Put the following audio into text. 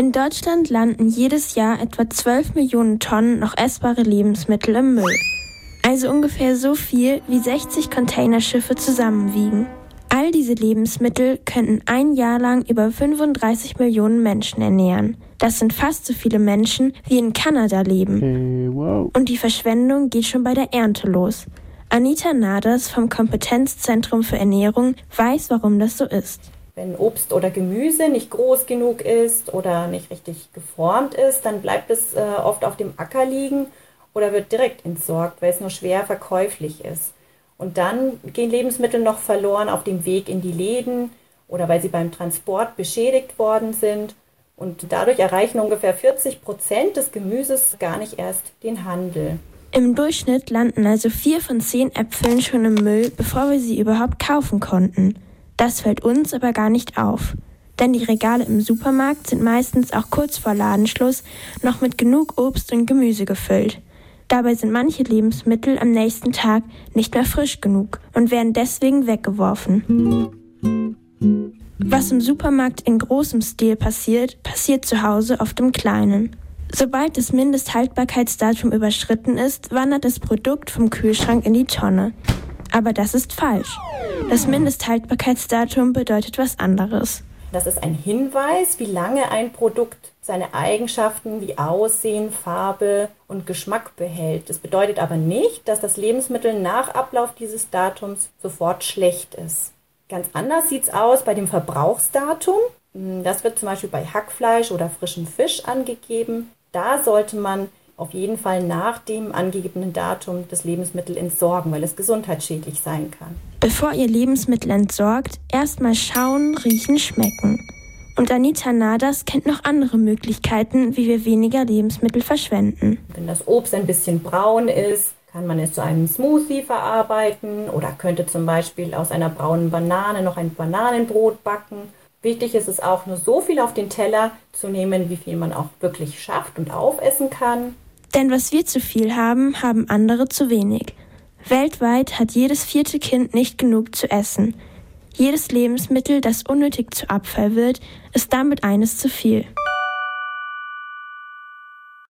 In Deutschland landen jedes Jahr etwa 12 Millionen Tonnen noch essbare Lebensmittel im Müll. Also ungefähr so viel, wie 60 Containerschiffe zusammenwiegen. All diese Lebensmittel könnten ein Jahr lang über 35 Millionen Menschen ernähren. Das sind fast so viele Menschen, wie in Kanada leben. Wow. Und die Verschwendung geht schon bei der Ernte los. Anita Naders vom Kompetenzzentrum für Ernährung weiß, warum das so ist. Wenn Obst oder Gemüse nicht groß genug ist oder nicht richtig geformt ist, dann bleibt es oft auf dem Acker liegen oder wird direkt entsorgt, weil es nur schwer verkäuflich ist. Und dann gehen Lebensmittel noch verloren auf dem Weg in die Läden oder weil sie beim Transport beschädigt worden sind. Und dadurch erreichen ungefähr 40% des Gemüses gar nicht erst den Handel. Im Durchschnitt landen also 4 von 10 Äpfeln schon im Müll, bevor wir sie überhaupt kaufen konnten. Das fällt uns aber gar nicht auf. Denn die Regale im Supermarkt sind meistens auch kurz vor Ladenschluss noch mit genug Obst und Gemüse gefüllt. Dabei sind manche Lebensmittel am nächsten Tag nicht mehr frisch genug und werden deswegen weggeworfen. Was im Supermarkt in großem Stil passiert, passiert zu Hause oft im Kleinen. Sobald das Mindesthaltbarkeitsdatum überschritten ist, wandert das Produkt vom Kühlschrank in die Tonne. Aber das ist falsch. Das Mindesthaltbarkeitsdatum bedeutet was anderes. Das ist ein Hinweis, wie lange ein Produkt seine Eigenschaften wie Aussehen, Farbe und Geschmack behält. Das bedeutet aber nicht, dass das Lebensmittel nach Ablauf dieses Datums sofort schlecht ist. Ganz anders sieht es aus bei dem Verbrauchsdatum. Das wird zum Beispiel bei Hackfleisch oder frischem Fisch angegeben. Da sollte man auf jeden Fall nach dem angegebenen Datum das Lebensmittel entsorgen, weil es gesundheitsschädlich sein kann. Bevor ihr Lebensmittel entsorgt, erstmal schauen, riechen, schmecken. Und Anita Naders kennt noch andere Möglichkeiten, wie wir weniger Lebensmittel verschwenden. Wenn das Obst ein bisschen braun ist, kann man es zu einem Smoothie verarbeiten oder könnte zum Beispiel aus einer braunen Banane noch ein Bananenbrot backen. Wichtig ist es auch, nur so viel auf den Teller zu nehmen, wie viel man auch wirklich schafft und aufessen kann. Denn was wir zu viel haben, haben andere zu wenig. Weltweit hat jedes 4. Kind nicht genug zu essen. Jedes Lebensmittel, das unnötig zu Abfall wird, ist damit eines zu viel.